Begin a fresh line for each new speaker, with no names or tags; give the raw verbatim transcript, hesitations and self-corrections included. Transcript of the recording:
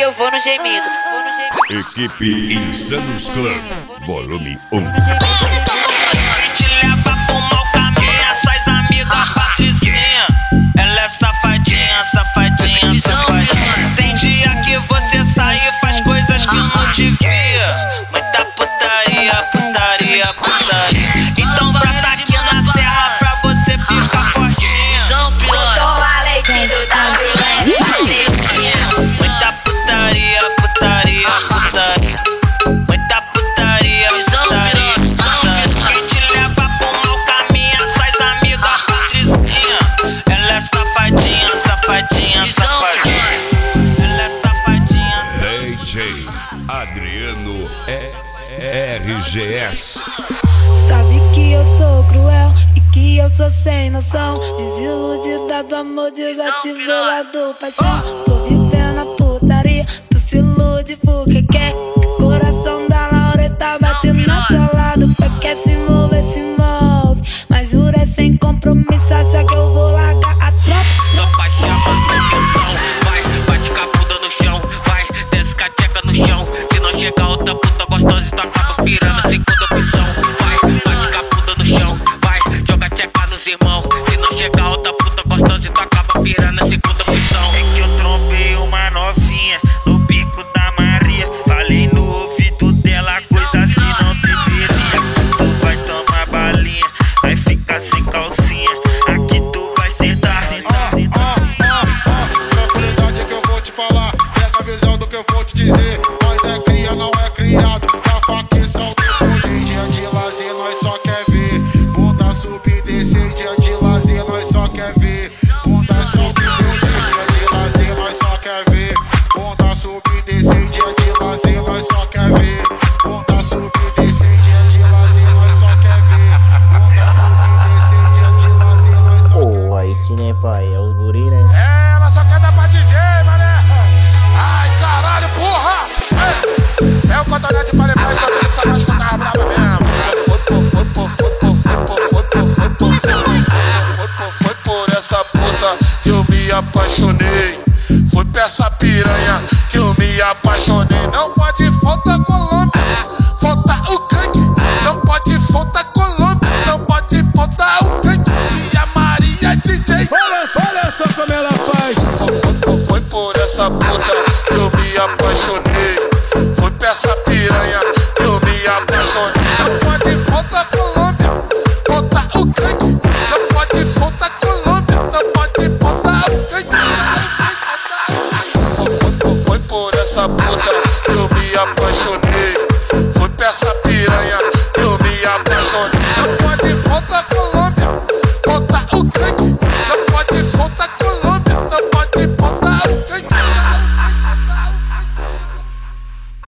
eu vou no gemido, vou no gemido.
Equipe Insanos Club, volume um.
Te leva pro mau caminho, essas amigas patricinha. Ela é safadinha, safadinha, safadinha. Tem dia que você sai e faz coisas que não devia. Muita putaria, putaria, putaria. Então brota aqui na serra pra você ficar fortinha.
Toma leitinho da piranha.
Muita putaria, putaria, putaria. Muita putaria, putaria, putaria. Quem te leva pro mau caminho, essas amigas patricinha. Ela é safadinha, safadinha, safadinha. Ela é safadinha.
D J Adriano R G S.
Sabe que eu sou cruel e que eu sou sem noção. Desiludida do amor, desativado paixão. Tô vivendo a putaria, tu se ilude porque quer. Coração da Laureta bate na sala do pé. Quer se mover, se move, mas jura é sem compromisso. Acha que eu vou largar a tropa?
Só pra chamar atenção, vai, bate com a bunda no chão, vai, desce com a tcheca no chão. Se não chegar outra puta gostosa, tu acaba virando a segunda opção. Vai, bate com a bunda no chão, vai, joga tcheca nos irmãos. Se não chegar outra puta gostosa, tu acaba virando a segunda opção.
É que eu trombei uma novinha no bico da Maria. Falei no ouvido dela coisas que não deveria. Tu vai tomar balinha, vai ficar sem calcinha. Aqui tu vai sentar, sentar, sentar.
Tranquilidade é que eu vou te falar, pega a visão do que eu vou te dizer. Nós é cria, não é criado, pra faca e salto. Hoje dia de lazer, nós só quer ver bunda subir, descer. Dia de lazer, nós só quer ver bunda subir, descer. Dia de lazer, nós só quer ver bunda subir, descer. Dia de lazer, nós só quer ver bunda subir, descer. Dia de lazer, nós só quer ver bunda subir, descer. Dia de lazer, nós só quer ver.
Pô, aí sim, né, pai? É os guri, né?
É, ela só quer dar pra D J, mané. Ai, caralho, porra! Ei, é o cotonete pra levar essa vida, essa mais que eu tava brava mesmo. Foi por, foi por, foi por, foi por, foi por, foi por, foi por, foi por essa puta que eu me apaixonei. Foi pra essa piranha que eu me apaixonei. Não pode faltar Colômbia, falta o canque. Não pode faltar Colômbia, não pode faltar o canque. E a Maria D J.
Olha, olha só como ela faz.
Foi, foi por essa puta que eu me apaixonei. Foi pra essa piranha que eu me apaixonei. Não pode faltar Colômbia, falta o canque. Não pode faltar Colômbia, não pode faltar o canque. Foi, foi, foi por essa puta que eu me apaixonei.